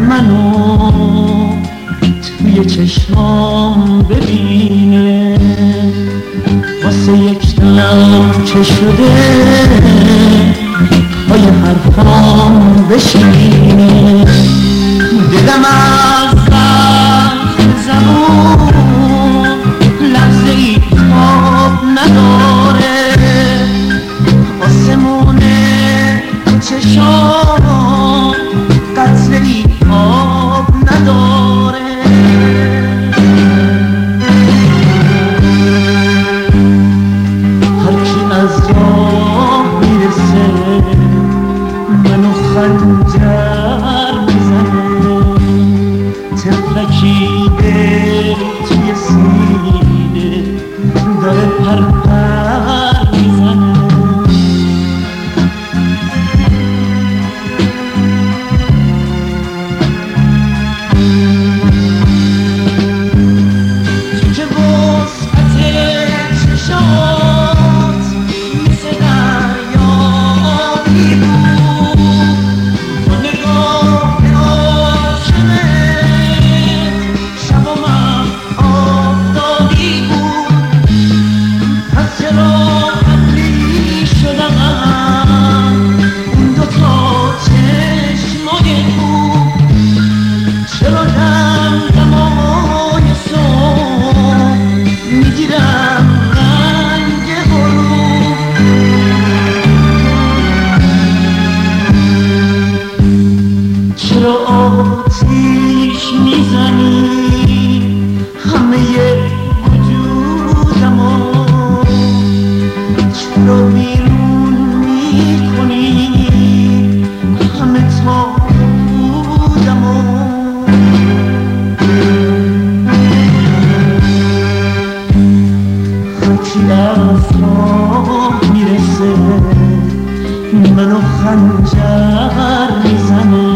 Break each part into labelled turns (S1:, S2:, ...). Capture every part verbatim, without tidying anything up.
S1: منو توی چشمام ببینه، واسه یک دم که شده پای حرفام بشینه. دلم از زخم زبون لحظه ای تاب نداره، آسمون چشام قطره ای آب نداره. هرکی از راه میرسه منو خنجر میزنه، تفلکی دل توی سینه داره پرپر میزنه. آتیش میزنی همه وجودمو، چرا بیرون میکنی همه تابودمو. هرکی از راه میرسه منو خنجر میزنه،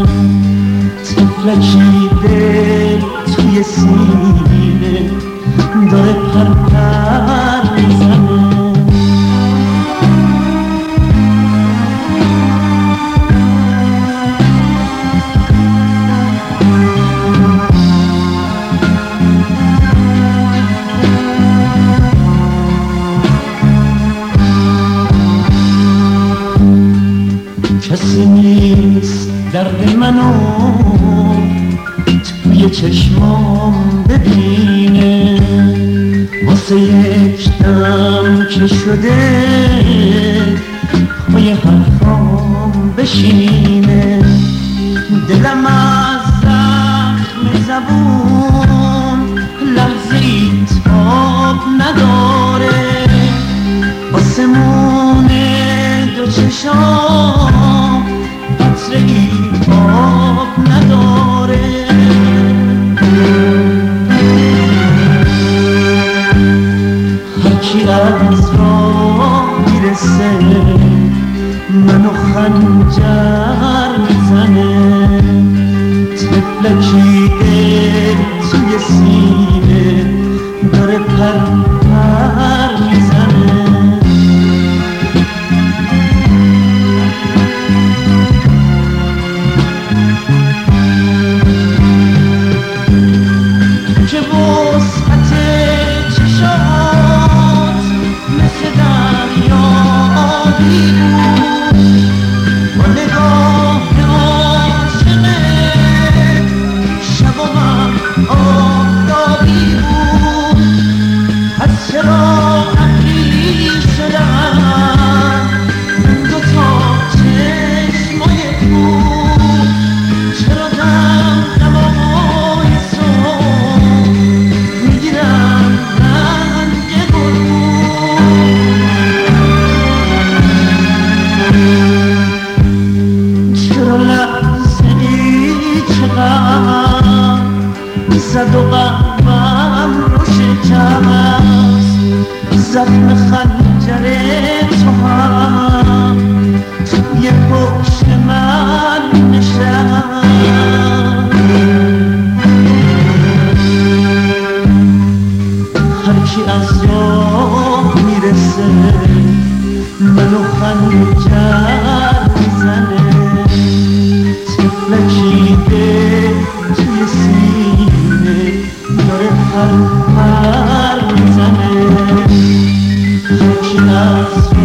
S1: تفلکی دل توی سینه داره پرپر میزنه. کسی نیست درد منو توی چشمام ببینه، واسه یک دم که شده پای حرفام بشینه. دلم از زخم زبون لحظه ای تاب نداره، آسمون دو چشام قطره ای آب نداره. هرکی از راه میرسه منو خنجر میزنه، تفلکی دل توی سینه داره پرپر میزنه. که وسعت چشات مثل دریا آبی بود، با نگاه عاشقت شب و من آفتابی بود. از چرا ابری شدن دو تا چشمای تو، چرا دم دمای صبح میگیرم رنگ گلو. چرا لحظه ای چقدر زد و قلبم رو شکست، زخم خنجر تو هم توی پشت من نشست. هرکی از راه میرسه منو خنجر میزنه، تفلکی دل پر میزنه یکی از